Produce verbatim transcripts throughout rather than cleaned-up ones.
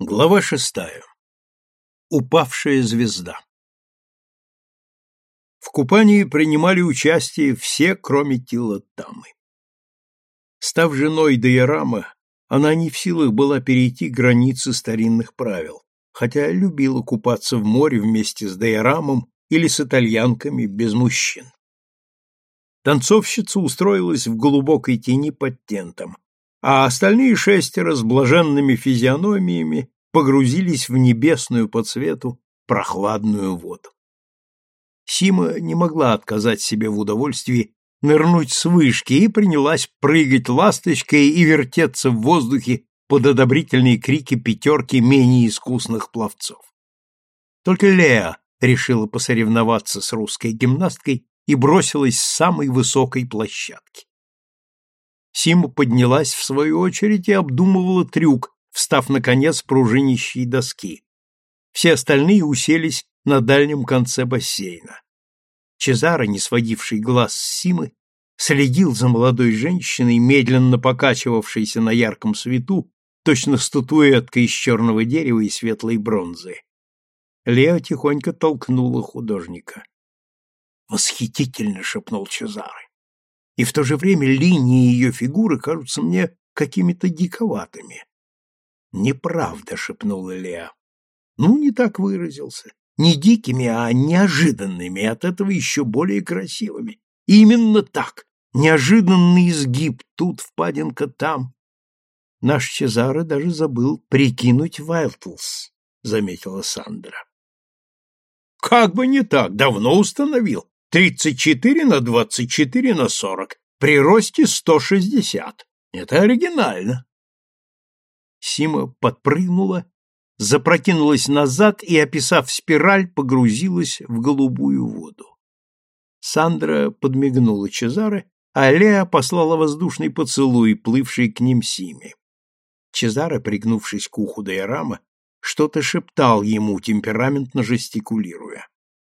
Глава шестая. Упавшая звезда. В купании принимали участие все, кроме Тиллотамы. Став женой Дайорама, она не в силах была перейти границы старинных правил, хотя любила купаться в море вместе с Дайорамом или с итальянками без мужчин. Танцовщица устроилась в глубокой тени под тентом, а остальные шестеро с блаженными физиономиями погрузились в небесную по цвету прохладную воду. Сима не могла отказать себе в удовольствии нырнуть с вышки и принялась прыгать ласточкой и вертеться в воздухе под одобрительные крики пятерки менее искусных пловцов. Только Леа решила посоревноваться с русской гимнасткой и бросилась с самой высокой площадки. Сима поднялась в свою очередь и обдумывала трюк, встав на конец пружинищей доски. Все остальные уселись на дальнем конце бассейна. Чезаро, не сводивший глаз с Симы, следил за молодой женщиной, медленно покачивавшейся на ярком свету, точно статуэтка из черного дерева и светлой бронзы. Лео тихонько толкнула художника. «Восхитительно!» — шепнул Чезаро. «И в то же время линии ее фигуры кажутся мне какими-то диковатыми». «Неправда!» — шепнула Леа. «Ну, не так выразился. Не дикими, а неожиданными, от этого еще более красивыми. Именно так. Неожиданный изгиб, тут впадинка, там». «Наш Чезаро даже забыл прикинуть Вайлтлс», — заметила Сандра. «Как бы не так, давно установил. тридцать четыре на двадцать четыре на сорок, при росте сто шестьдесят. Это оригинально». Сима подпрыгнула, запрокинулась назад и, описав спираль, погрузилась в голубую воду. Сандра подмигнула Чезаро, а Леа послала воздушный поцелуй, плывший к ним Симе. Чезаро, пригнувшись к уху Дайорама, что-то шептал ему, темпераментно жестикулируя.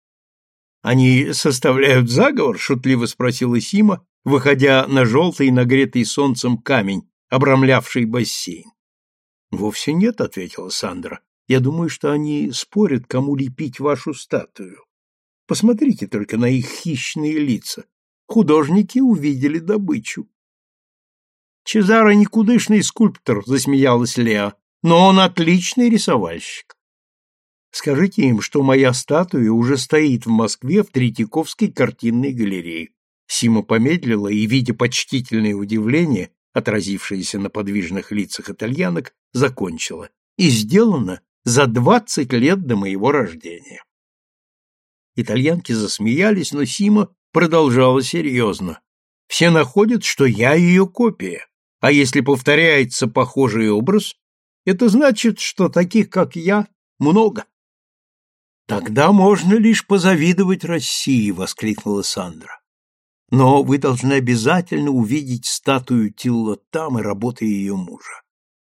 «Они составляют заговор?» — шутливо спросила Сима, выходя на желтый, нагретый солнцем камень, обрамлявший бассейн. «Вовсе нет», — ответила Сандра. «Я думаю, что они спорят, кому лепить вашу статую. Посмотрите только на их хищные лица. Художники увидели добычу». «Чезаро никудышный скульптор», — засмеялась Леа, «но он отличный рисовальщик. Скажите им, что моя статуя уже стоит в Москве в Третьяковской картинной галерее». Сима помедлила и, видя почтительное удивление, отразившееся на подвижных лицах итальянок, закончила. «И сделано за двадцать лет до моего рождения». Итальянки засмеялись, но Сима продолжала серьезно. «Все находят, что я ее копия, а если повторяется похожий образ, это значит, что таких, как я, много». «Тогда можно лишь позавидовать России», — воскликнула Сандра. «Но вы должны обязательно увидеть статую Тиллотамы, работы ее мужа».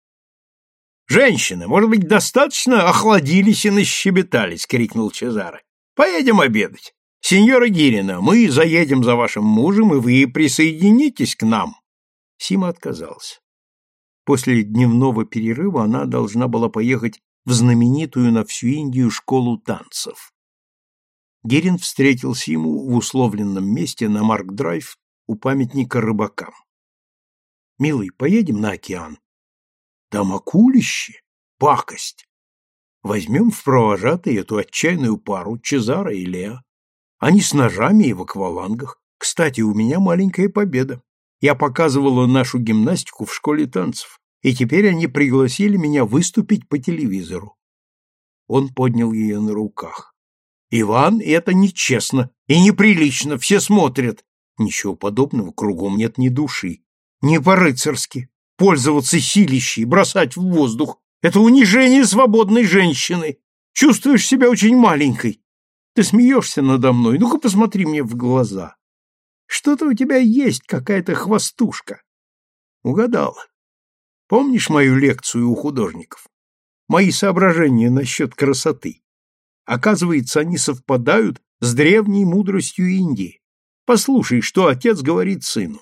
«Женщины, может быть, достаточно охладились и нащебетались», — крикнул Чезаро. «Поедем обедать. Сеньора Гирина, мы заедем за вашим мужем, и вы присоединитесь к нам». Сима отказалась. После дневного перерыва она должна была поехать в знаменитую на всю Индию школу танцев. Гирин встретил Симу в условленном месте на Марк-драйв у памятника рыбакам. «Милый, поедем на океан?» «Там акулище, пакость. Возьмем в провожатые эту отчаянную пару, Чезаро и Леа. Они с ножами и в аквалангах. Кстати, у меня маленькая победа. Я показывала нашу гимнастику в школе танцев, и теперь они пригласили меня выступить по телевизору». Он поднял ее на руках. «Иван, это нечестно и неприлично, все смотрят». «Ничего подобного, кругом нет ни души. Не по-рыцарски. Пользоваться силищей, бросать в воздух — это унижение свободной женщины. Чувствуешь себя очень маленькой. Ты смеешься надо мной, ну-ка посмотри мне в глаза. Что-то у тебя есть, какая-то хвостушка». Угадала. Помнишь мою лекцию у художников? Мои соображения насчет красоты? Оказывается, они совпадают с древней мудростью Индии. Послушай, что отец говорит сыну.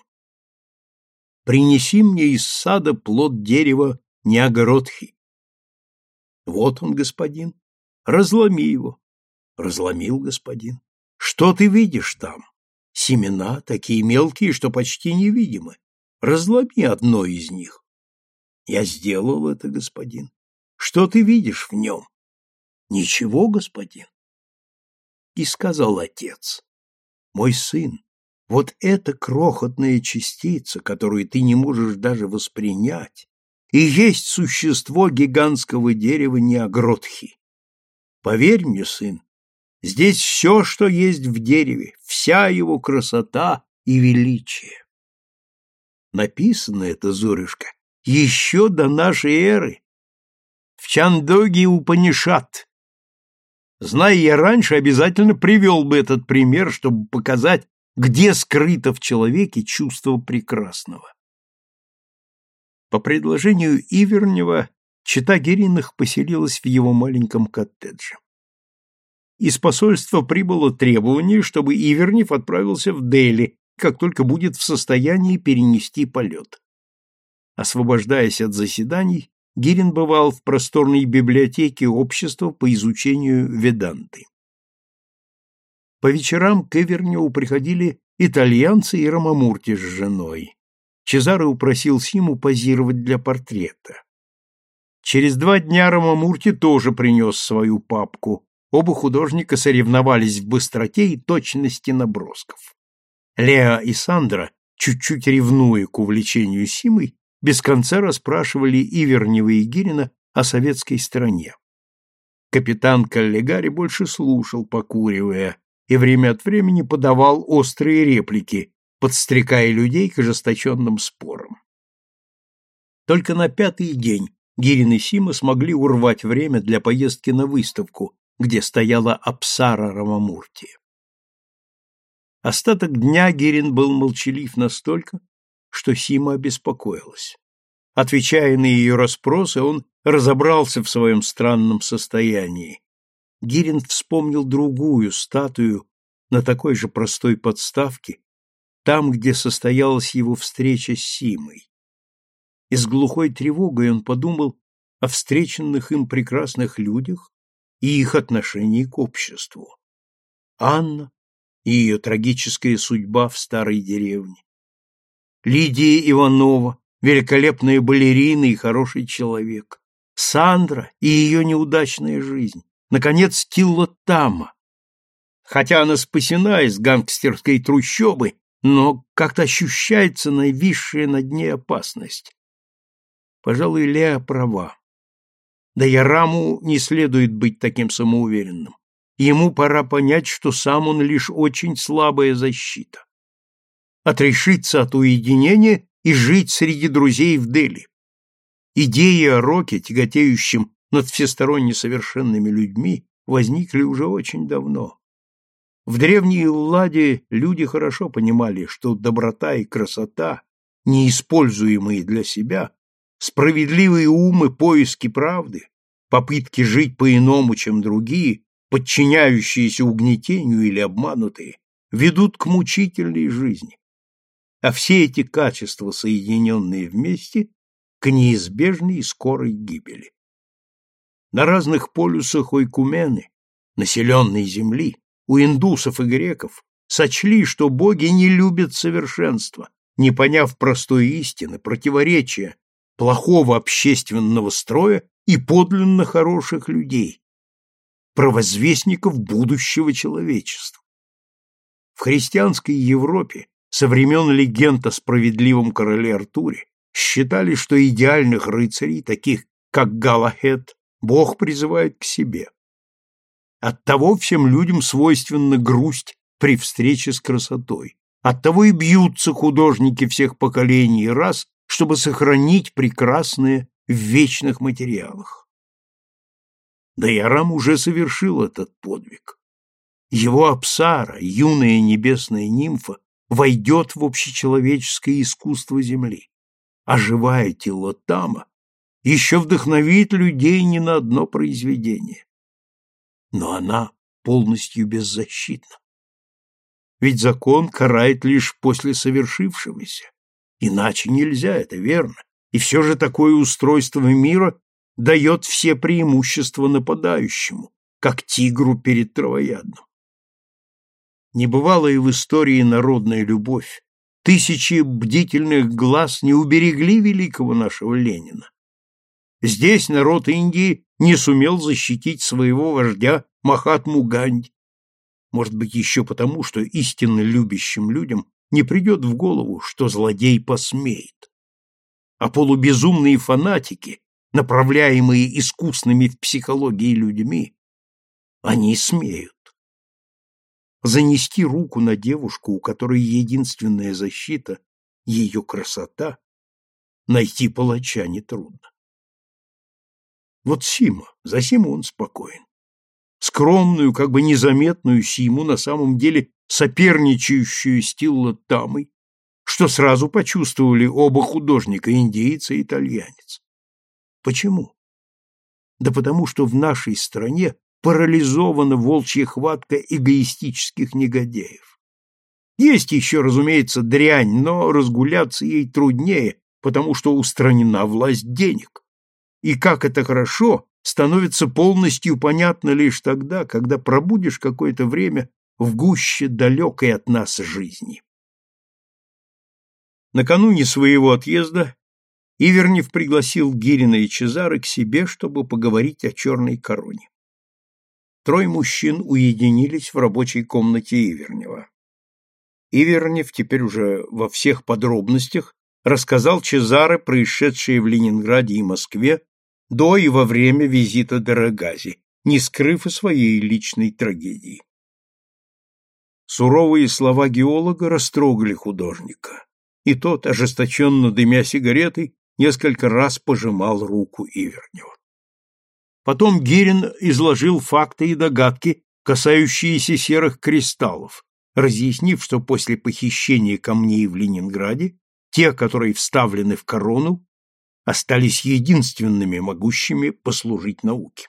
«Принеси мне из сада плод дерева Ниагаротхи». Вот он, господин. Разломи его. Разломил господин. Что ты видишь там? Семена, такие мелкие, что почти невидимы. Разломи одно из них. Я сделал это, господин. Что ты видишь в нем? Ничего, господин. И сказал отец: мой сын, вот эта крохотная частица, которую ты не можешь даже воспринять, и есть существо гигантского дерева Неогротхи. Поверь мне, сын, здесь все, что есть в дереве, вся его красота и величие. Написано это, Зорюшка, еще до нашей эры, в Чандоге Упанишат. Зная я раньше, обязательно привел бы этот пример, чтобы показать, где скрыто в человеке чувство прекрасного. По предложению Ивернева, чета Гириных поселилась в его маленьком коттедже. Из посольства прибыло требование, чтобы Ивернев отправился в Дели, как только будет в состоянии перенести полет. Освобождаясь от заседаний, Гирин бывал в просторной библиотеке общества по изучению Веданты. По вечерам к Иверневу приходили итальянцы и Рамамурти с женой. Чезаре упросил Симу позировать для портрета. Через два дня Рамамурти тоже принес свою папку. Оба художника соревновались в быстроте и точности набросков. Леа и Сандра, чуть-чуть ревнуя к увлечению Симой, без конца расспрашивали Ивернева и Гирина о советской стране. Капитан Каллигари больше слушал, покуривая, и время от времени подавал острые реплики, подстрекая людей к ожесточенным спорам. Только на пятый день Гирин и Сима смогли урвать время для поездки на выставку, где стояла Апсара Рамамурти. Остаток дня Гирин был молчалив настолько, что Сима обеспокоилась. Отвечая на ее расспросы, он разобрался в своем странном состоянии. Гирин вспомнил другую статую на такой же простой подставке, там, где состоялась его встреча с Симой. И с глухой тревогой он подумал о встреченных им прекрасных людях и их отношении к обществу. Анна и ее трагическая судьба в старой деревне. Лидия Иванова, великолепная балерина и хороший человек. Сандра и ее неудачная жизнь. Наконец, Тилла Тама. Хотя она спасена из гангстерской трущобы, но как-то ощущается нависшая над ней опасность. Пожалуй, Леа права. Да и Раму не следует быть таким самоуверенным. Ему пора понять, что сам он лишь очень слабая защита. Отрешиться от уединения и жить среди друзей в Дели. Идеи о Роке, тяготеющем над всесторонне совершенными людьми, возникли уже очень давно. В древней Элладе люди хорошо понимали, что доброта и красота, неиспользуемые для себя, справедливые ум и поиски правды, попытки жить по-иному, чем другие, подчиняющиеся угнетению или обманутые, ведут к мучительной жизни. А все эти качества, соединенные вместе, к неизбежной и скорой гибели. На разных полюсах Ойкумены, населенной земли, у индусов и греков, сочли, что боги не любят совершенства, не поняв простой истины, противоречия, плохого общественного строя и подлинно хороших людей, провозвестников будущего человечества. В христианской Европе со времен легенд о справедливом короле Артуре считали, что идеальных рыцарей, таких как Галахед, Бог призывает к себе. Оттого всем людям свойственна грусть при встрече с красотой. Оттого и бьются художники всех поколений и рас, чтобы сохранить прекрасное в вечных материалах. Да и Арам уже совершил этот подвиг. Его Апсара, юная небесная нимфа, войдет в общечеловеческое искусство Земли, а живая Тилла Тама еще вдохновит людей не на одно произведение. Но она полностью беззащитна. Ведь закон карает лишь после совершившегося. Иначе нельзя, это верно. И все же такое устройство мира дает все преимущества нападающему, как тигру перед травоядным. Небывалая в истории народная любовь, тысячи бдительных глаз не уберегли великого нашего Ленина. Здесь народ Индии не сумел защитить своего вождя Махатму Ганди. Может быть, еще потому, что истинно любящим людям не придет в голову, что злодей посмеет. А полубезумные фанатики, направляемые искусными в психологии людьми, они смеют. Занести руку на девушку, у которой единственная защита — ее красота, найти палача нетрудно. Вот Сима, за Симу он спокоен. Скромную, как бы незаметную Симу, на самом деле соперничающую с Тилло Тамой, что сразу почувствовали оба художника, индеец и итальянец. Почему? Да потому что в нашей стране парализована волчья хватка эгоистических негодяев. Есть еще, разумеется, дрянь, но разгуляться ей труднее, потому что устранена власть денег. И как это хорошо, становится полностью понятно лишь тогда, когда пробудешь какое-то время в гуще далекой от нас жизни. Накануне своего отъезда Ивернев пригласил Гирина и Чезаре к себе, чтобы поговорить о черной короне. Трое мужчин уединились в рабочей комнате Ивернева. Ивернев теперь уже во всех подробностях рассказал Чезаре происшедшее в Ленинграде и Москве до и во время визита Дорогази, не скрыв и своей личной трагедии. Суровые слова геолога растрогали художника, и тот, ожесточенно дымя сигаретой, несколько раз пожимал руку Ивернева. Потом Гирин изложил факты и догадки, касающиеся серых кристаллов, разъяснив, что после похищения камней в Ленинграде те, которые вставлены в корону, остались единственными могущими послужить науке.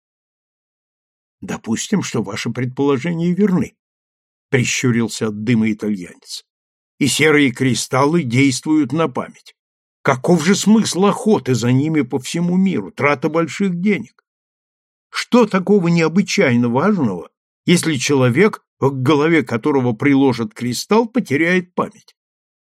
«Допустим, что ваши предположения верны», — прищурился от дыма итальянец. «И серые кристаллы действуют на память. Каков же смысл охоты за ними по всему миру, трата больших денег? Что такого необычайно важного, если человек, к голове которого приложат кристалл, потеряет память?»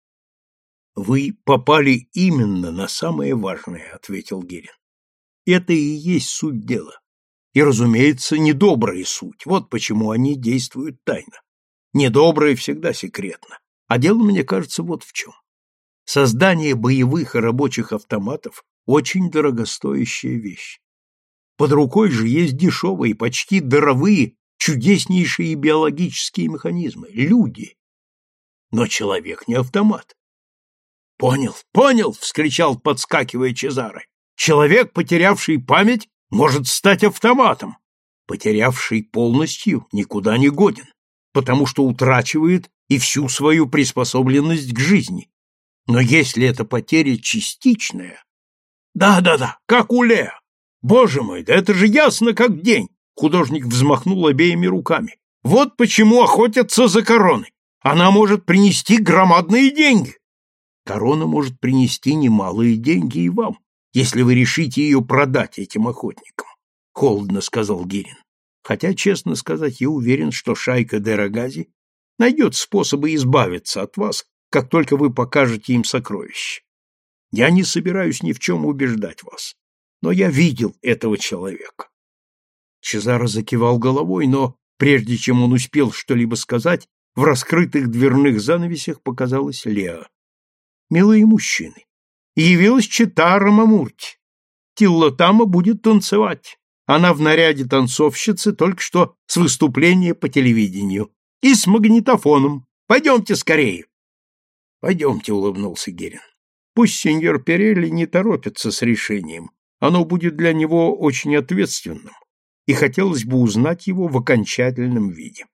«Вы попали именно на самое важное», — ответил Гирин. «Это и есть суть дела. И, разумеется, недобрая суть. Вот почему они действуют тайно. Недоброе всегда секретно. А дело, мне кажется, вот в чем. Создание боевых и рабочих автоматов — очень дорогостоящая вещь. Под рукой же есть дешевые, почти даровые, чудеснейшие биологические механизмы — люди. Но человек не автомат. «Понял, понял!» — вскричал, подскакивая Чезаре. «Человек, потерявший память, может стать автоматом. Потерявший полностью никуда не годен, потому что утрачивает и всю свою приспособленность к жизни. Но если эта потеря частичная...» «Да-да-да, как у Лео! Боже мой, да это же ясно как день!» Художник взмахнул обеими руками. «Вот почему охотятся за короной. Она может принести громадные деньги». «Корона может принести немалые деньги и вам, если вы решите ее продать этим охотникам», — холодно сказал Гирин. «Хотя, честно сказать, я уверен, что шайка Дорогази найдет способы избавиться от вас, как только вы покажете им сокровище. Я не собираюсь ни в чем убеждать вас, но я видел этого человека». Чезаре закивал головой, но, прежде чем он успел что-либо сказать, в раскрытых дверных занавесях показалась Леа. «Милые мужчины, явилась чета Рамамурти. Тилло Тама будет танцевать. Она в наряде танцовщицы только что с выступления по телевидению. И с магнитофоном. Пойдемте скорее». «Пойдемте», — улыбнулся Гирин. «Пусть сеньор Перелли не торопится с решением. Оно будет для него очень ответственным, и хотелось бы узнать его в окончательном виде».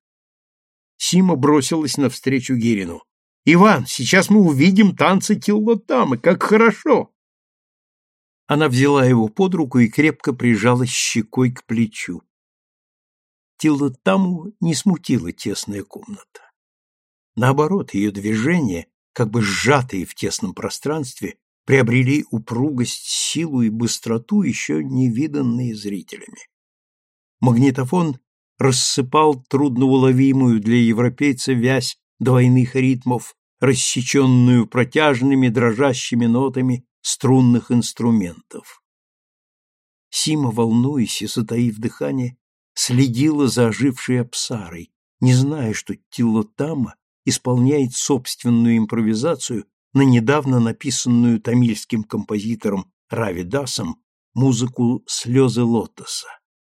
Сима бросилась навстречу Гирину. «Иван, сейчас мы увидим танцы Тилло Тамы, как хорошо!» Она взяла его под руку и крепко прижалась щекой к плечу. Тилло Таму не смутила тесная комната. Наоборот, ее движения, как бы сжатые в тесном пространстве, приобрели упругость, силу и быстроту, еще не виданные зрителями. Магнитофон рассыпал трудноуловимую для европейца вязь двойных ритмов, рассеченную протяжными дрожащими нотами струнных инструментов. Сима, волнуясь и затаив дыхание, следила за ожившей Апсарой, не зная, что Тиллотама исполняет собственную импровизацию на недавно написанную тамильским композитором Рави Дасом музыку «Слезы лотоса».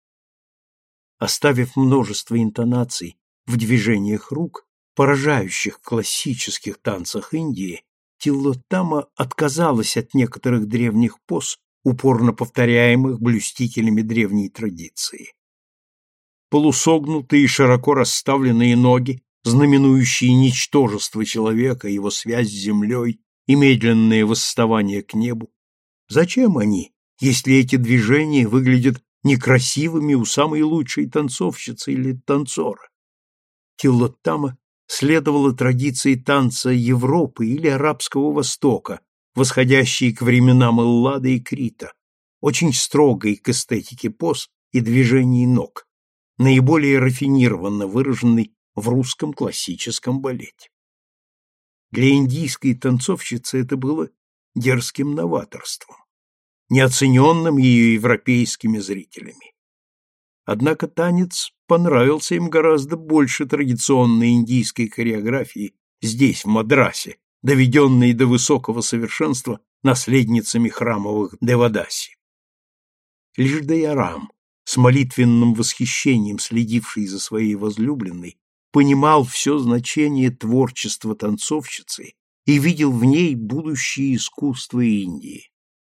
Оставив множество интонаций в движениях рук, поражающих в классических танцах Индии, Тиллотама отказалась от некоторых древних поз, упорно повторяемых блюстителями древней традиции. Полусогнутые и широко расставленные ноги, знаменующие ничтожество человека, его связь с землей и медленное восставание к небу. Зачем они, если эти движения выглядят некрасивыми у самой лучшей танцовщицы или танцора? Тиллотама следовала традиции танца Европы или Арабского Востока, восходящей к временам Эллады и Крита, очень строгой к эстетике поз и движений ног, наиболее рафинированно выраженной в русском классическом балете. Для индийской танцовщицы это было дерзким новаторством, неоцененным ее европейскими зрителями. Однако танец понравился им гораздо больше традиционной индийской хореографии здесь, в Мадрасе, доведенной до высокого совершенства наследницами храмовых Девадаси. Лишь Дайярам, с молитвенным восхищением следивший за своей возлюбленной, понимал все значение творчества танцовщицы и видел в ней будущее искусство Индии.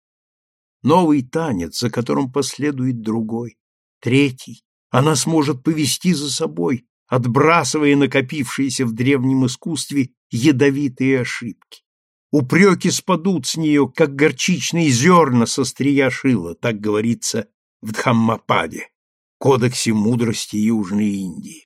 Новый танец, за которым последует другой, третий, она сможет повести за собой, отбрасывая накопившиеся в древнем искусстве ядовитые ошибки. Упреки спадут с нее, как горчичные зерна со стрия шила, так говорится в Дхаммападе, кодексе мудрости Южной Индии.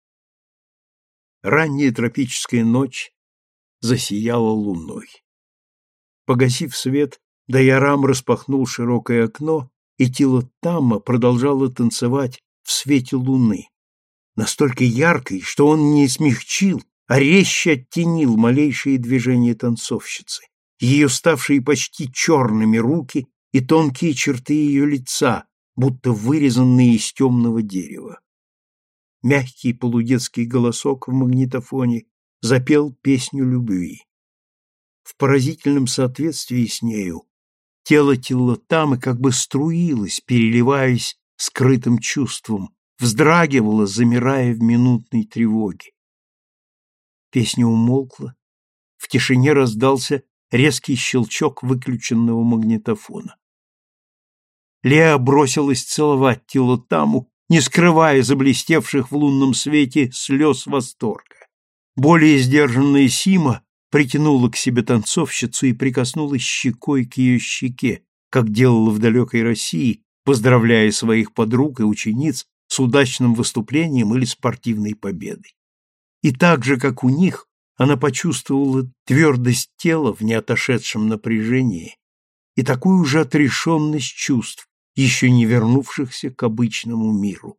Ранняя тропическая ночь засияла луной. Погасив свет, Дайярам распахнул широкое окно, и Тиллотама продолжала танцевать в свете луны, настолько яркой, что он не смягчил, а резче оттенил малейшие движения танцовщицы, ее ставшие почти черными руки и тонкие черты ее лица, будто вырезанные из темного дерева. Мягкий полудетский голосок в магнитофоне запел песню любви. В поразительном соответствии с нею тело Тиллотамы как бы струилось, переливаясь скрытым чувством, вздрагивало, замирая в минутной тревоге. Песня умолкла, в тишине раздался резкий щелчок выключенного магнитофона. Леа бросилась целовать Тиллотаму, не скрывая заблестевших в лунном свете слез восторга. Более сдержанная Сима притянула к себе танцовщицу и прикоснулась щекой к ее щеке, как делала в далекой России, поздравляя своих подруг и учениц с удачным выступлением или спортивной победой. И так же, как у них, она почувствовала твердость тела в неотошедшем напряжении и такую же отрешенность чувств, еще не вернувшихся к обычному миру.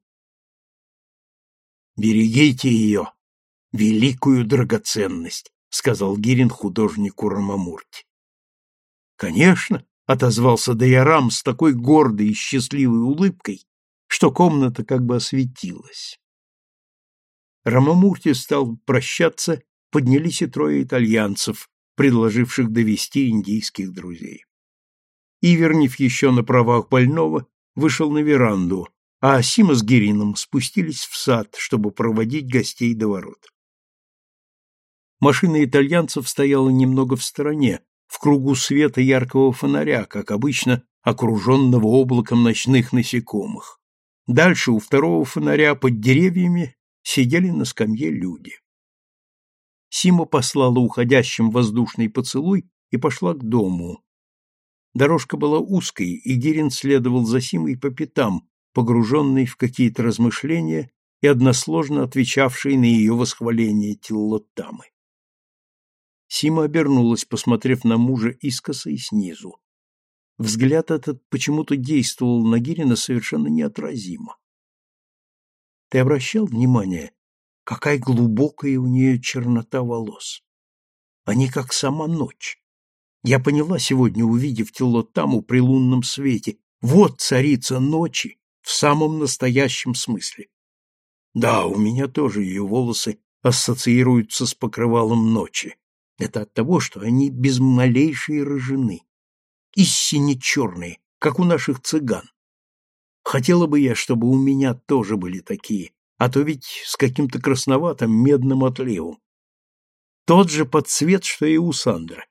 «Берегите ее, великую драгоценность», — сказал Гирин художнику Рамамурти. «Конечно», — отозвался Дайярам с такой гордой и счастливой улыбкой, что комната как бы осветилась. Рамамурти стал прощаться, поднялись и трое итальянцев, предложивших довести индийских друзей. Ивернев еще на правах больного вышел на веранду, а Сима с Гирином спустились в сад, чтобы проводить гостей до ворот. Машина итальянцев стояла немного в стороне, в кругу света яркого фонаря, как обычно, окруженного облаком ночных насекомых. Дальше у второго фонаря под деревьями сидели на скамье люди. Сима послала уходящим воздушный поцелуй и пошла к дому. Дорожка была узкой, и Гирин следовал за Симой по пятам, погруженный в какие-то размышления и односложно отвечавший на ее восхваление Тиллотамы. Сима обернулась, посмотрев на мужа искоса и снизу. Взгляд этот почему-то действовал на Гирина совершенно неотразимо. Ты обращал внимание, какая глубокая у нее чернота волос? Они как сама ночь. Я поняла сегодня, увидев Тиллотаму при лунном свете. Вот царица ночи в самом настоящем смысле. Да, у меня тоже ее волосы ассоциируются с покрывалом ночи. Это от того, что они без малейшей рыжины. Истинно черные, как у наших цыган. Хотела бы я, чтобы у меня тоже были такие, а то ведь с каким-то красноватым медным отливом. Тот же подцвет, что и у Сандры.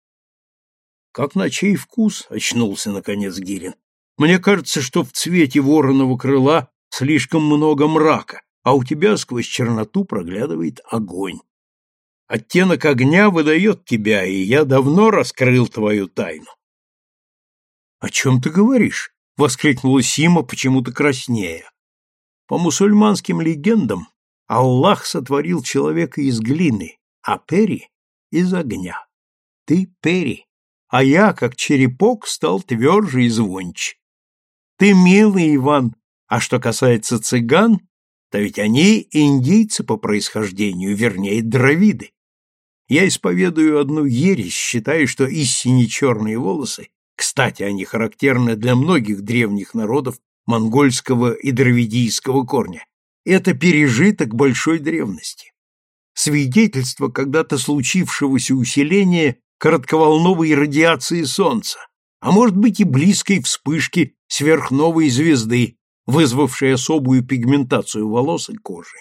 Как на чей вкус, очнулся наконец Гирин. Мне кажется, что в цвете вороного крыла слишком много мрака, а у тебя сквозь черноту проглядывает огонь. Оттенок огня выдает тебя, и я давно раскрыл твою тайну. — О чем ты говоришь? — воскликнула Сима, почему-то краснея. По мусульманским легендам Аллах сотворил человека из глины, а Пери — из огня. Ты Пери, а я, как черепок, стал тверже и звонче. Ты милый, Иван, а что касается цыган, то ведь они индийцы по происхождению, вернее, дравиды. Я исповедую одну ересь, считаю, что истинно черные волосы, кстати, они характерны для многих древних народов монгольского и дравидийского корня, это пережиток большой древности. Свидетельство когда-то случившегося усиления коротковолновой радиации Солнца, а может быть и близкой вспышки сверхновой звезды, вызвавшей особую пигментацию волос и кожи.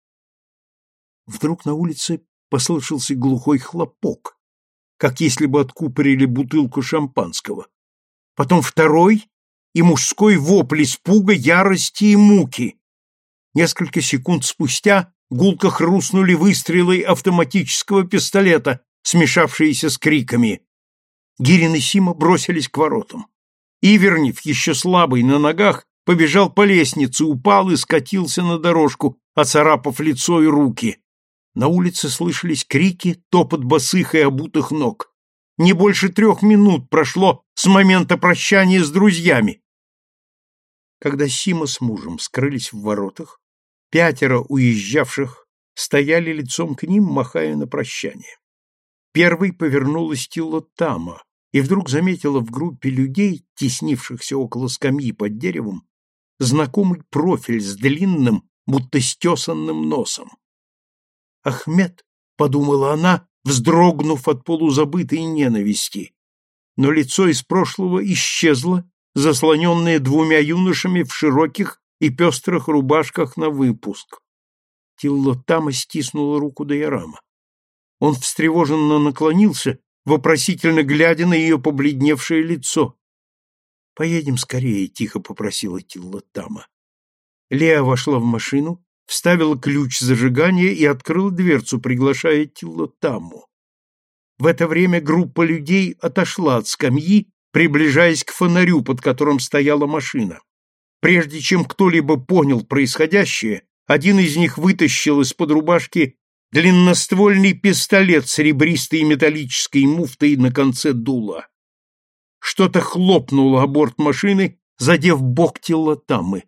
Вдруг на улице послышался глухой хлопок, как если бы откупорили бутылку шампанского. Потом второй и мужской вопль испуга, ярости и муки. Несколько секунд спустя гулко хрустнули выстрелы автоматического пистолета, смешавшиеся с криками. Гирин и Сима бросились к воротам. Ивернев, еще слабый на ногах, побежал по лестнице, упал и скатился на дорожку, оцарапав лицо и руки. На улице слышались крики, топот босых и обутых ног. Не больше трех минут прошло с момента прощания с друзьями. Когда Сима с мужем скрылись в воротах, пятеро уезжавших стояли лицом к ним, махая на прощание. Первой повернулась Тиллотама и вдруг заметила в группе людей, теснившихся около скамьи под деревом, знакомый профиль с длинным, будто стесанным носом. «Ахмед», — подумала она, вздрогнув от полузабытой ненависти, но лицо из прошлого исчезло, заслоненное двумя юношами в широких и пестрых рубашках на выпуск. Тиллотама стиснула руку Дайрама. Он встревоженно наклонился, вопросительно глядя на ее побледневшее лицо. «Поедем скорее», — тихо попросила Тиллотама. Леа вошла в машину, вставила ключ зажигания и открыла дверцу, приглашая Тиллотаму. В это время группа людей отошла от скамьи, приближаясь к фонарю, под которым стояла машина. Прежде чем кто-либо понял происходящее, один из них вытащил из-под рубашки длинноствольный пистолет с ребристой металлической муфтой на конце дула. Что-то хлопнуло о борт машины, задев бок Тиллотамы.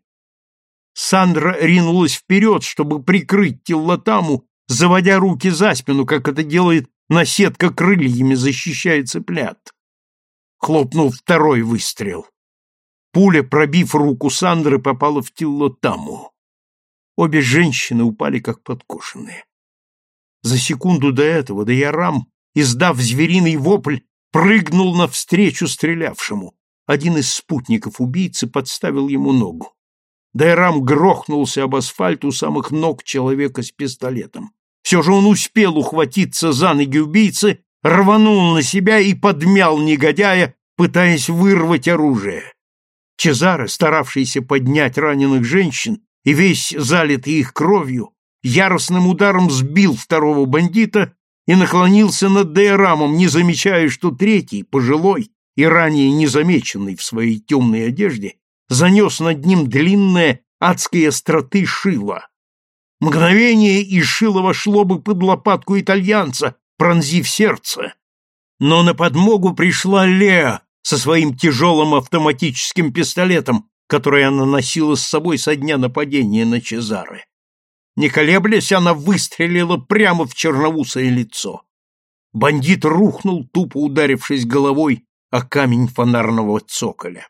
Сандра ринулась вперед, чтобы прикрыть Тиллотаму, заводя руки за спину, как это делает наседка крыльями, защищая цыплят. Хлопнул второй выстрел. Пуля, пробив руку Сандры, попала в Тиллотаму. Обе женщины упали, как подкошенные. За секунду до этого Дайрам, издав звериный вопль, прыгнул навстречу стрелявшему. Один из спутников убийцы подставил ему ногу. Дайрам грохнулся об асфальт у самых ног человека с пистолетом. Все же он успел ухватиться за ноги убийцы, рванул на себя и подмял негодяя, пытаясь вырвать оружие. Чезаре, старавшийся поднять раненых женщин и весь залитый их кровью, яростным ударом сбил второго бандита и наклонился над Дайрамом, не замечая, что третий, пожилой и ранее незамеченный в своей темной одежде, занес над ним длинное адской остроты шило. Мгновение, и шило вошло бы под лопатку итальянца, пронзив сердце. Но на подмогу пришла Леа со своим тяжелым автоматическим пистолетом, который она носила с собой со дня нападения на Чезаре. Не колеблясь, она выстрелила прямо в черноусое лицо. Бандит рухнул, тупо ударившись головой о камень фонарного цоколя.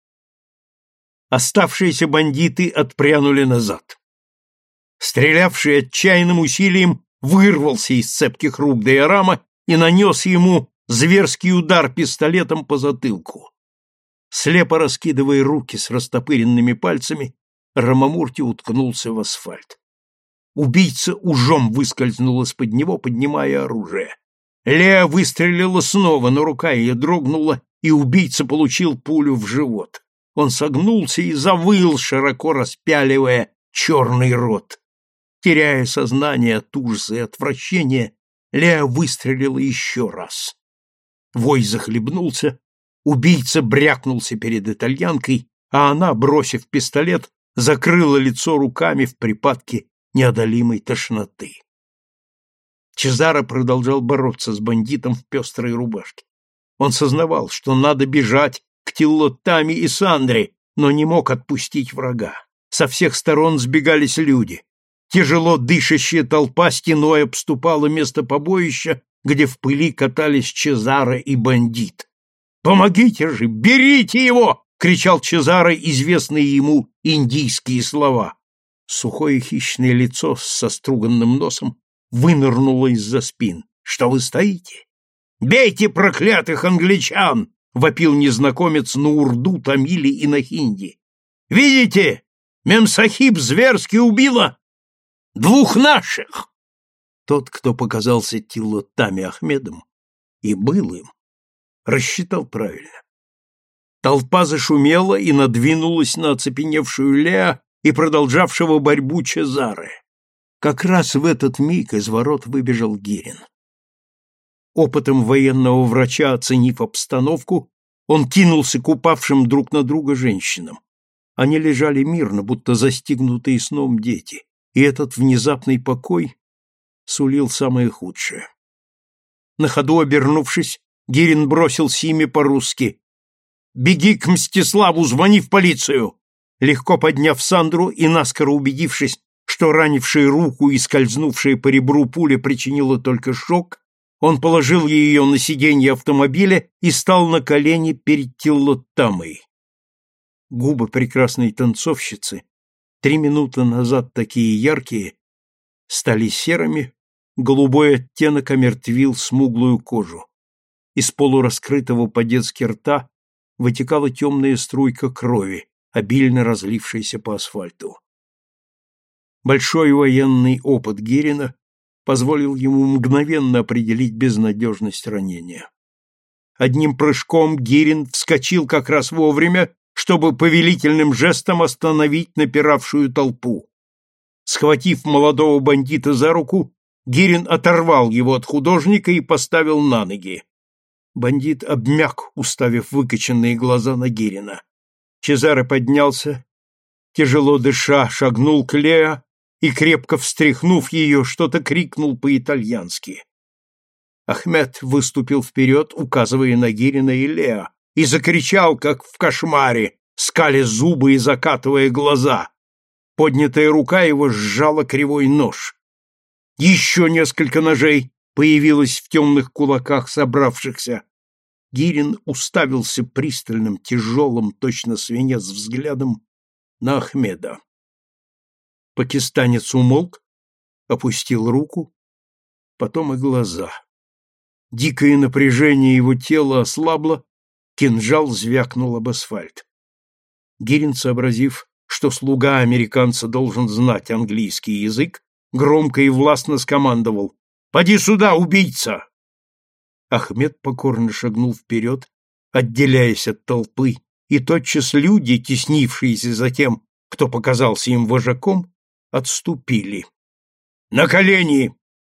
Оставшиеся бандиты отпрянули назад. Стрелявший отчаянным усилием вырвался из цепких рук Дайорама и нанес ему зверский удар пистолетом по затылку. Слепо раскидывая руки с растопыренными пальцами, Рамамурти уткнулся в асфальт. Убийца ужом выскользнул из-под него, поднимая оружие. Леа выстрелила снова, но рука ее дрогнула, и убийца получил пулю в живот. Он согнулся и завыл, широко распяливая черный рот. Теряя сознание от ужаса и отвращения, Леа выстрелила еще раз. Вой захлебнулся, убийца брякнулся перед итальянкой, а она, бросив пистолет, закрыла лицо руками в припадке неодолимой тошноты. Чезаро продолжал бороться с бандитом в пестрой рубашке. Он сознавал, что надо бежать к Тиллоттами и Сандре, но не мог отпустить врага. Со всех сторон сбегались люди. Тяжело дышащая толпа стеной обступала место побоища, где в пыли катались Чезаро и бандит. «Помогите же! Берите его!» — кричал Чезаро известные ему индийские слова. Сухое хищное лицо с соструганным носом вынырнуло из-за спин. «Что вы стоите? Бейте проклятых англичан!» — вопил незнакомец на урду, тамиле и на хинди. «Видите? Мемсахиб зверски убила двух наших!» Тот, кто показался Тиллоттами Ахмедом и был им, рассчитал правильно. Толпа зашумела и надвинулась на оцепеневшую Леа и продолжавшего борьбу Чезаре. Как раз в этот миг из ворот выбежал Гирин. Опытом военного врача оценив обстановку, он кинулся к упавшим друг на друга женщинам. Они лежали мирно, будто застигнутые сном дети, и этот внезапный покой сулил самое худшее. На ходу обернувшись, Гирин бросил Симе по-русски: «Беги к Мстиславу, звони в полицию!» Легко подняв Сандру и наскоро убедившись, что ранившая руку и скользнувшая по ребру пуля причинила только шок, он положил ее на сиденье автомобиля и стал на колени перед Тиллоттамой. Губы прекрасной танцовщицы, три минуты назад такие яркие, стали серыми, голубой оттенок омертвил смуглую кожу. Из полураскрытого по-детски рта вытекала темная струйка крови, обильно разлившаяся по асфальту. Большой военный опыт Гирина позволил ему мгновенно определить безнадежность ранения. Одним прыжком Гирин вскочил как раз вовремя, чтобы повелительным жестом остановить напиравшую толпу. Схватив молодого бандита за руку, Гирин оторвал его от художника и поставил на ноги. Бандит обмяк, уставив выкоченные глаза на Гирина. Чезаре поднялся, тяжело дыша, шагнул к Леа и, крепко встряхнув ее, что-то крикнул по-итальянски. Ахмед выступил вперед, указывая на Гирина и Леа, и закричал, как в кошмаре, скаля зубы и закатывая глаза. Поднятая рука его сжала кривой нож. Еще несколько ножей появилось в темных кулаках собравшихся. Гирин уставился пристальным, тяжелым, точно свинец взглядом на Ахмеда. Пакистанец умолк, опустил руку, потом и глаза. Дикое напряжение его тела ослабло, кинжал звякнул об асфальт. Гирин, сообразив, что слуга американца должен знать английский язык, громко и властно скомандовал: «Поди сюда, убийца!» Ахмед покорно шагнул вперед, отделяясь от толпы, и тотчас люди, теснившиеся за тем, кто показался им вожаком, отступили. «На колени!»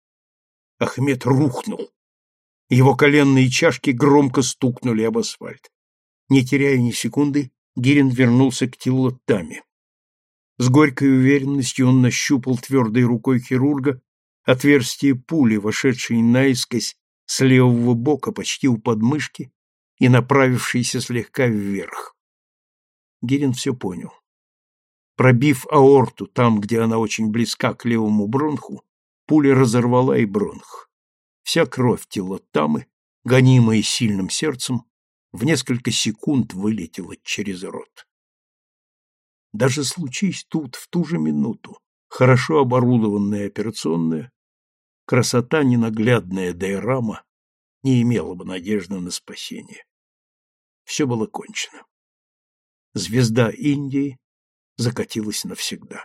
Ахмед рухнул. Его коленные чашки громко стукнули об асфальт. Не теряя ни секунды, Гирин вернулся к Тиллоттаме. С горькой уверенностью он нащупал твердой рукой хирурга отверстие пули, вошедшей наискось с левого бока почти у подмышки и направившейся слегка вверх. Гирин все понял. Пробив аорту там, где она очень близка к левому бронху, пуля разорвала и бронх. Вся кровь Тиллотамы, гонимая сильным сердцем, в несколько секунд вылетела через рот. Даже случись тут, в ту же минуту, хорошо оборудованная операционная, красота ненаглядная диорама не имела бы надежды на спасение. Все было кончено. Звезда Индии закатилась навсегда.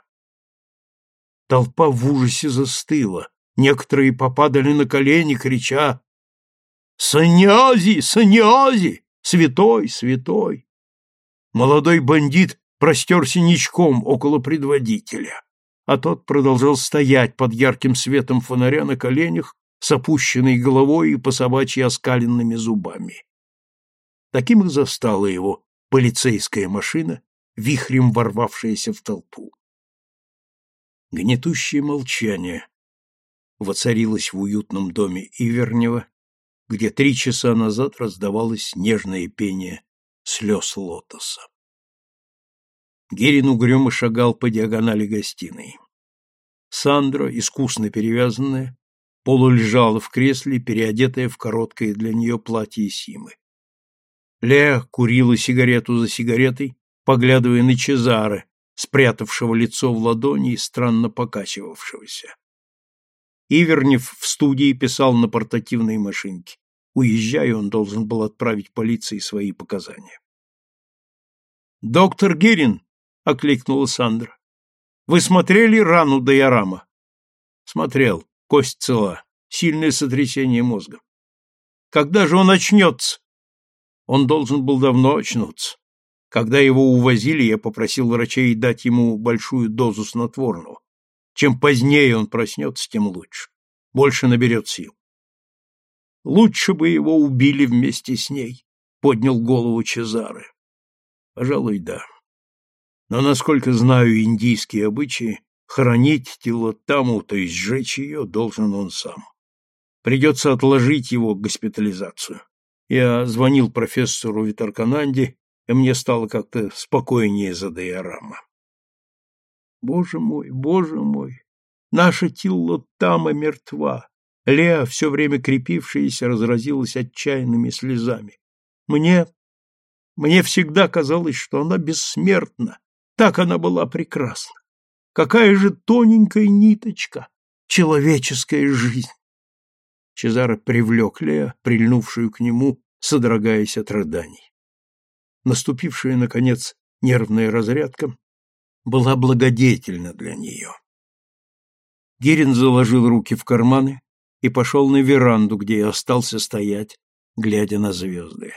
Толпа в ужасе застыла, некоторые попадали на колени, крича: «Саньязи! Саньязи! Святой! Святой!» Молодой бандит простерся ничком около предводителя, а тот продолжал стоять под ярким светом фонаря на коленях с опущенной головой и по собачьи оскаленными зубами. Таким и застала его полицейская машина, вихрем ворвавшаяся в толпу. Гнетущее молчание воцарилось в уютном доме Ивернева, где три часа назад раздавалось нежное пение слез лотоса. Гирин угрюмо шагал по диагонали гостиной. Сандра, искусно перевязанная, полулежала в кресле, переодетая в короткое для нее платье Симы. Леа курила сигарету за сигаретой, поглядывая на Чезаре, спрятавшего лицо в ладони и странно покачивавшегося. Ивернев в студии писал на портативной машинке. Уезжая, он должен был отправить полиции свои показания. «Доктор Гирин!» — окликнула Сандра. «Вы смотрели рану диорама?» «Смотрел. Кость цела. Сильное сотрясение мозга». «Когда же он очнется?» «Он должен был давно очнуться. Когда его увозили, я попросил врачей дать ему большую дозу снотворного. Чем позднее он проснется, тем лучше. Больше наберет сил». «Лучше бы его убили вместе с ней», — поднял голову Чезаре. «Пожалуй, да. Но, насколько знаю индийские обычаи, хоронить Тиллотаму, то есть сжечь ее, должен он сам. Придется отложить его госпитализацию. Я звонил профессору Витаркананде, и мне стало как-то спокойнее за диорама». «Боже мой, боже мой! Наша Тиллотама мертва!» Леа, все время крепившаяся, разразилась отчаянными слезами. «Мне... мне всегда казалось, что она бессмертна. Так она была прекрасна. Какая же тоненькая ниточка! Человеческая жизнь!» Чезаре привлек Леа, прильнувшую к нему, содрогаясь от рыданий. Наступившая, наконец, нервная разрядка была благодетельна для нее. Гирин заложил руки в карманы и пошел на веранду, где и остался стоять, глядя на звезды.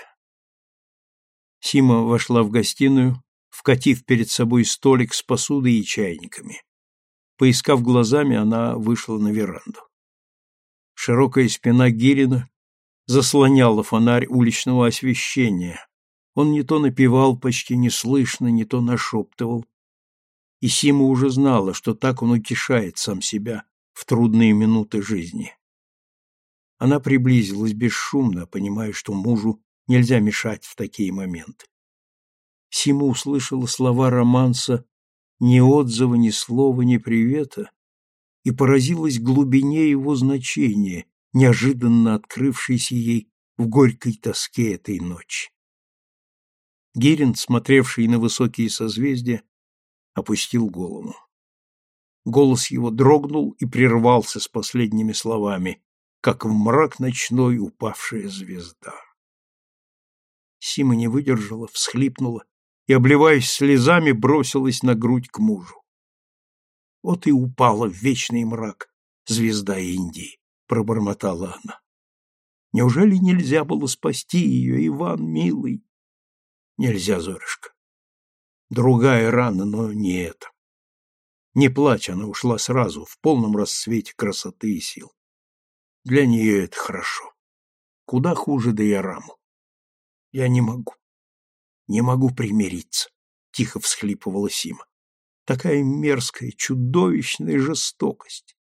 Сима вошла в гостиную, вкатив перед собой столик с посудой и чайниками. Поискав глазами, она вышла на веранду. Широкая спина Гирина заслоняла фонарь уличного освещения. Он не то напевал почти неслышно, не то нашептывал. И Сима уже знала, что так он утешает сам себя в трудные минуты жизни. Она приблизилась бесшумно, понимая, что мужу нельзя мешать в такие моменты. Сима услышала слова романса «ни отзыва, ни слова, ни привета» и поразилась глубине его значения, неожиданно открывшейся ей в горькой тоске этой ночи. Гирин, смотревший на высокие созвездия, опустил голову. Голос его дрогнул и прервался с последними словами, как в мрак ночной упавшая звезда. Сима не выдержала, всхлипнула и, обливаясь слезами, бросилась на грудь к мужу. «Вот и упала в вечный мрак звезда Индии», — пробормотала она. «Неужели нельзя было спасти ее, Иван, милый?» «Нельзя, Зорюшка. Другая рана, но не эта. Не плачь, она ушла сразу, в полном расцвете красоты и сил. Для нее это хорошо. Куда хуже диораму. Я не могу. Не могу примириться», — тихо всхлипывала Сима. «Такая мерзкая, чудовищная жестокость.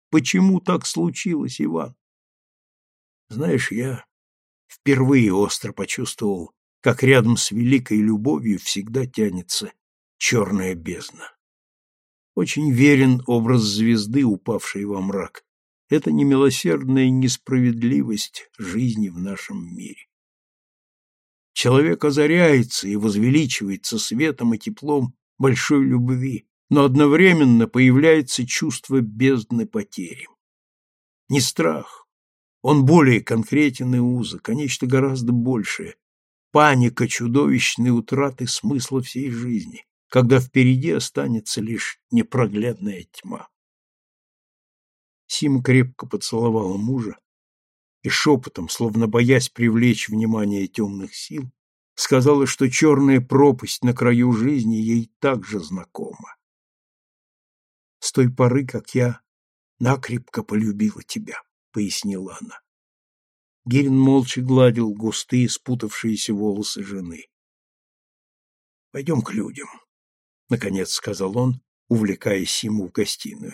Почему так случилось, Иван? Знаешь, я впервые остро почувствовал, как рядом с великой любовью всегда тянется черная бездна. Очень верен образ звезды, упавшей во мрак. Это немилосердная несправедливость жизни в нашем мире. Человек озаряется и возвеличивается светом и теплом большой любви, но одновременно появляется чувство бездны потери. Не страх, он более конкретен и узок, а нечто гораздо большее. Паника чудовищной утраты смысла всей жизни, когда впереди останется лишь непроглядная тьма. Сима крепко поцеловала мужа и шепотом, словно боясь привлечь внимание темных сил, сказала, что черная пропасть на краю жизни ей также знакома. «С той поры, как я накрепко полюбила тебя», — пояснила она. Гирин молча гладил густые спутавшиеся волосы жены. «Пойдем к людям», — наконец сказал он, увлекая Симу в гостиную.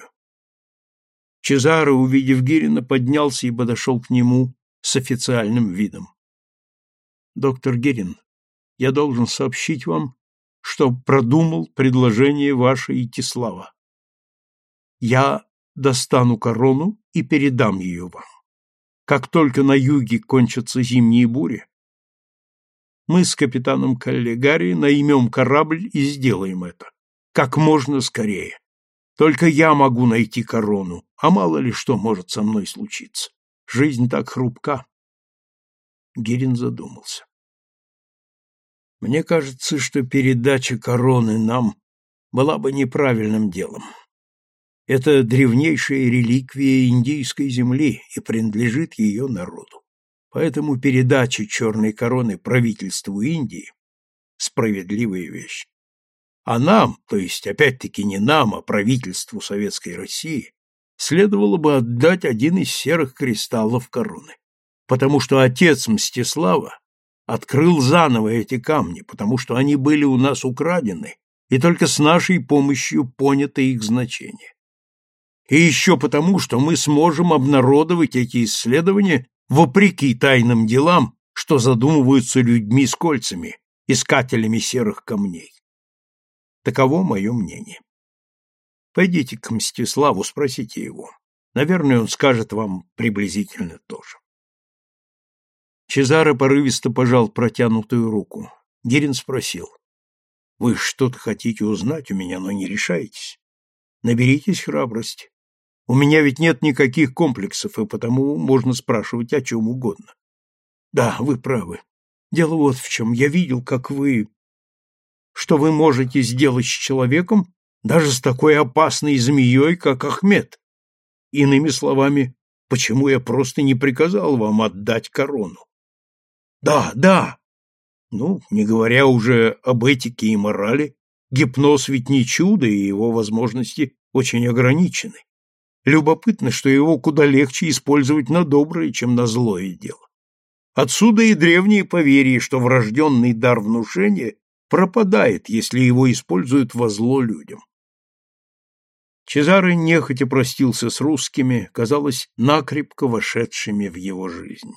Чезаро, увидев Гирина, поднялся и подошел к нему с официальным видом. «Доктор Гирин, я должен сообщить вам, что продумал предложение ваше Итислава. Я достану корону и передам ее вам. Как только на юге кончатся зимние бури, мы с капитаном Каллигари наймем корабль и сделаем это. Как можно скорее. Только я могу найти корону, а мало ли что может со мной случиться. Жизнь так хрупка». Гирин задумался. «Мне кажется, что передача короны нам была бы неправильным делом. Это древнейшая реликвия индийской земли и принадлежит ее народу. Поэтому передача черной короны правительству Индии – справедливая вещь. А нам, то есть опять-таки не нам, а правительству Советской России, следовало бы отдать один из серых кристаллов короны, потому что отец Мстислава открыл заново эти камни, потому что они были у нас украдены, и только с нашей помощью понято их значение. И еще потому, что мы сможем обнародовать эти исследования вопреки тайным делам, что задумываются людьми с кольцами, искателями серых камней. Таково мое мнение. Пойдите к Мстиславу, спросите его. Наверное, он скажет вам приблизительно то же». Чезаро порывисто пожал протянутую руку. Гирин спросил: «Вы что-то хотите узнать у меня, но не решаетесь? Наберитесь храбрости. У меня ведь нет никаких комплексов, и потому можно спрашивать о чем угодно». «Да, вы правы. Дело вот в чем. Я видел, как вы... что вы можете сделать с человеком, даже с такой опасной змеей, как Ахмед. Иными словами, почему я просто не приказал вам отдать корону?» «Да, да. Ну, не говоря уже об этике и морали, гипноз ведь не чудо, и его возможности очень ограничены. Любопытно, что его куда легче использовать на доброе, чем на злое дело. Отсюда и древние поверья, что врожденный дар внушения пропадает, если его используют во зло людям». Чезаро нехотя простился с русскими, казалось, накрепко вошедшими в его жизнь.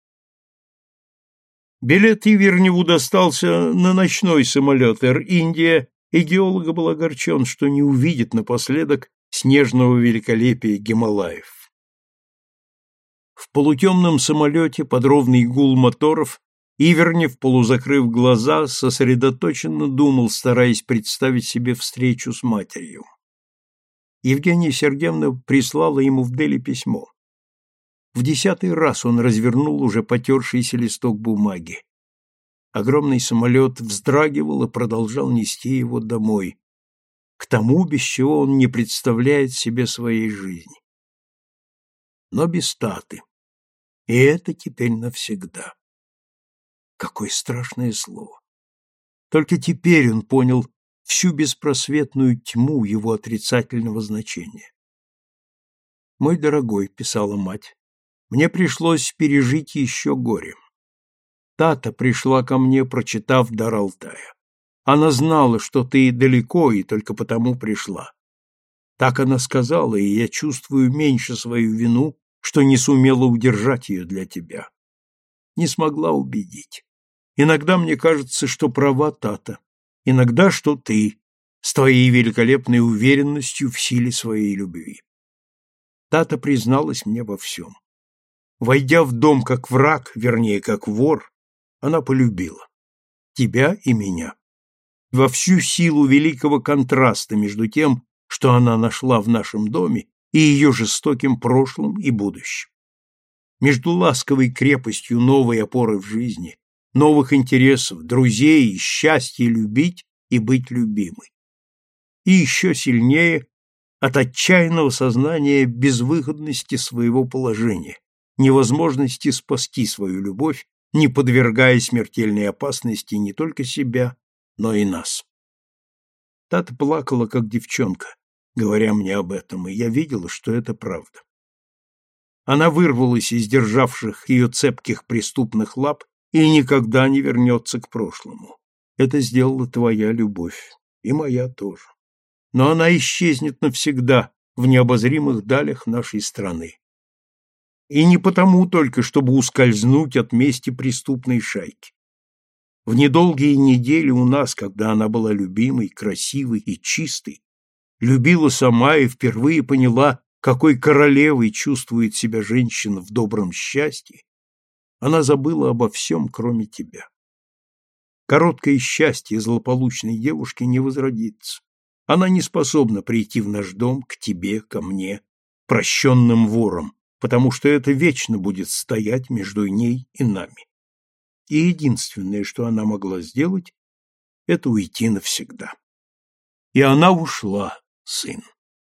Билет Иверневу достался на ночной самолет Air India, и геолог был огорчен, что не увидит напоследок снежного великолепия Гималаев. В полутемном самолете под ровный гул моторов Ивернев, полузакрыв глаза, сосредоточенно думал, стараясь представить себе встречу с матерью. Евгения Сергеевна прислала ему в Дели письмо. В десятый раз он развернул уже потершийся листок бумаги. Огромный самолет вздрагивал и продолжал нести его домой, к тому, без чего он не представляет себе своей жизни. Но без Таты. И это теперь навсегда. Какое страшное слово! Только теперь он понял всю беспросветную тьму его отрицательного значения. «Мой дорогой», — писала мать, — «мне пришлось пережить еще горе. Тата пришла ко мне, прочитав дар Алтая. Она знала, что ты далеко, и только потому пришла. Так она сказала, и я чувствую меньше свою вину, что не сумела удержать ее для тебя. Не смогла убедить. Иногда мне кажется, что права Тата, иногда, что ты, с твоей великолепной уверенностью в силе своей любви. Тата призналась мне во всем. Войдя в дом как враг, вернее, как вор, она полюбила тебя и меня. Во всю силу великого контраста между тем, что она нашла в нашем доме, и ее жестоким прошлым и будущим. Между ласковой крепостью новой опоры в жизни, новых интересов, друзей и счастья любить и быть любимой. И еще сильнее от отчаянного сознания безвыходности своего положения, невозможности спасти свою любовь, не подвергая смертельной опасности не только себя, но и нас. Тата плакала, как девчонка, говоря мне об этом, и я видела, что это правда. Она вырвалась из державших ее цепких преступных лап и никогда не вернется к прошлому. Это сделала твоя любовь, и моя тоже. Но она исчезнет навсегда в необозримых далях нашей страны. И не потому только, чтобы ускользнуть от мести преступной шайки. В недолгие недели у нас, когда она была любимой, красивой и чистой, любила сама и впервые поняла, какой королевой чувствует себя женщина в добром счастье, она забыла обо всем, кроме тебя. Короткое счастье злополучной девушки не возродится. Она не способна прийти в наш дом к тебе, ко мне, прощенным вором, потому что это вечно будет стоять между ней и нами. И единственное, что она могла сделать, это уйти навсегда. И она ушла, сын.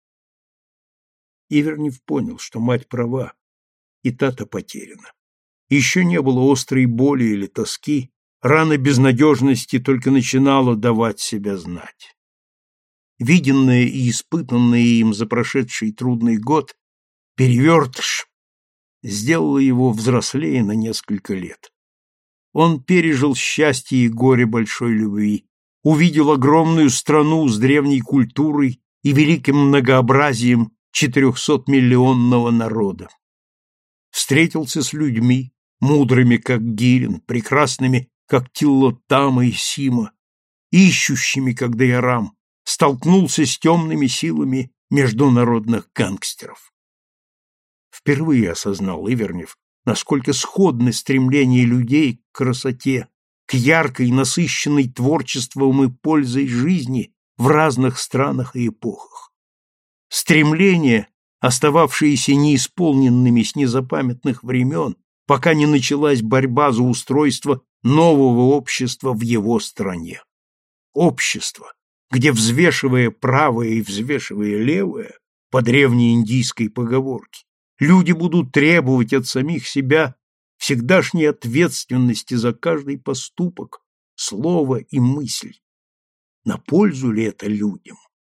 Ивернев понял, что мать права, и Тата потеряна. Еще не было острой боли или тоски, рана безнадежности только начинала давать себя знать. Виденное и испытанное им за прошедший трудный год перевертыш сделало его взрослее на несколько лет. Он пережил счастье и горе большой любви, увидел огромную страну с древней культурой и великим многообразием четырехсотмиллионного народа. Встретился с людьми, мудрыми, как Гирин, прекрасными, как Тиллотама и Сима, ищущими, как Дайорам, столкнулся с темными силами международных гангстеров. Впервые осознал Ивернев, насколько сходны стремления людей к красоте, к яркой, насыщенной творчеством и пользой жизни в разных странах и эпохах. Стремления, остававшиеся неисполненными с незапамятных времен, пока не началась борьба за устройство нового общества в его стране. Общество, где, взвешивая правое и взвешивая левое, по древней индийской поговорке, люди будут требовать от самих себя всегдашней ответственности за каждый поступок, слово и мысль. На пользу ли это людям?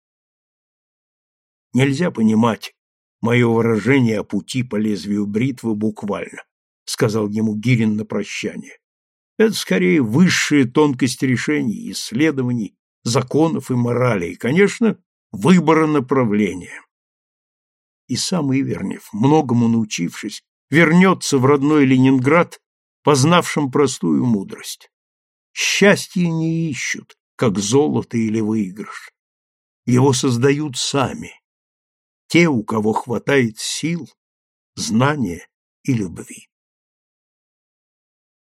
Нельзя понимать мое выражение о пути по лезвию бритвы буквально, сказал ему Гирин на прощание. Это скорее высшая тонкость решений, исследований, законов и морали, и, конечно, выбора направления. И сам Ивернев, многому научившись, вернется в родной Ленинград, познавшим простую мудрость. Счастье не ищут, как золото или выигрыш. Его создают сами, те, у кого хватает сил, знания и любви.